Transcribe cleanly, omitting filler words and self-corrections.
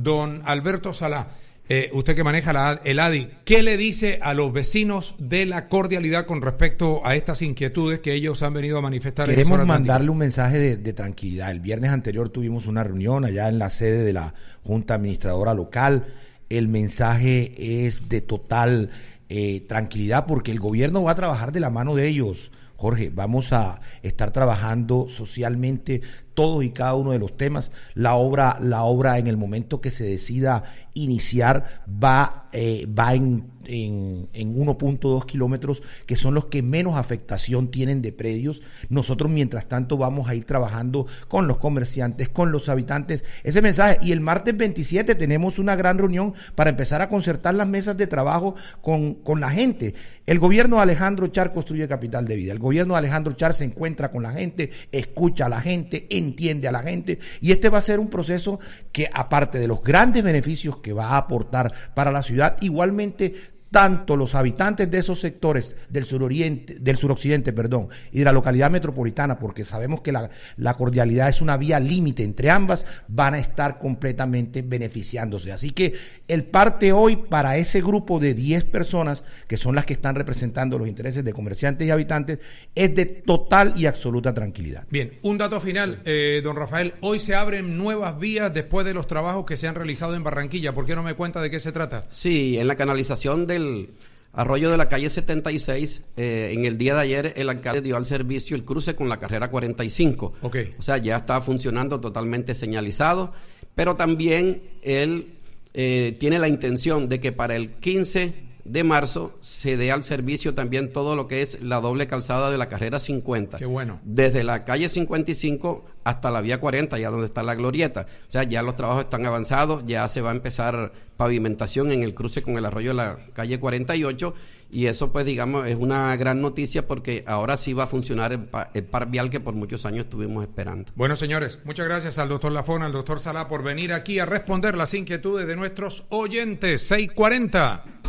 don Alberto Salá, usted que maneja el ADI, ¿qué le dice a los vecinos de La Cordialidad con respecto a estas inquietudes que ellos han venido a manifestar? Queremos mandarle un mensaje de tranquilidad. El viernes anterior tuvimos una reunión allá en la sede de la Junta Administradora Local. El mensaje es de total tranquilidad, porque el gobierno va a trabajar de la mano de ellos. Jorge, vamos a estar trabajando socialmente todos y cada uno de los temas. La obra en el momento que se decida iniciar va en 1.2 kilómetros, que son los que menos afectación tienen de predios. Nosotros, mientras tanto, vamos a ir trabajando con los comerciantes, con los habitantes, ese mensaje. Y el martes 27 tenemos una gran reunión para empezar a concertar las mesas de trabajo con la gente. El gobierno de Alejandro Char construye capital de vida. El gobierno de Alejandro Char se encuentra con la gente, escucha a la gente, entiende a la gente, y este va a ser un proceso que, aparte de los grandes beneficios que va a aportar para la ciudad, igualmente tanto los habitantes de esos sectores del suroccidente, y de la localidad metropolitana, porque sabemos que la Cordialidad es una vía límite entre ambas, van a estar completamente beneficiándose. Así que el parte hoy para ese grupo de 10 personas, que son las que están representando los intereses de comerciantes y habitantes, es de total y absoluta tranquilidad. Bien, un dato final, don Rafael, hoy se abren nuevas vías después de los trabajos que se han realizado en Barranquilla. ¿Por qué no me cuenta de qué se trata? Sí, en la canalización del arroyo de la calle 76, en el día de ayer el alcalde dio al servicio el cruce con la carrera 45. Okay. O sea, ya está funcionando totalmente señalizado, pero también él tiene la intención de que para el 15 de marzo se dé al servicio también todo lo que es la doble calzada de la carrera 50. Qué bueno. Desde la calle 55 hasta la vía 40, ya donde está la glorieta. O sea, ya los trabajos están avanzados, ya se va a empezar pavimentación en el cruce con el arroyo de la calle 48, y eso, pues, digamos, es una gran noticia, porque ahora sí va a funcionar el par vial que por muchos años estuvimos esperando. Bueno, señores, muchas gracias al doctor Lafón, al doctor Salá por venir aquí a responder las inquietudes de nuestros oyentes. 6:40.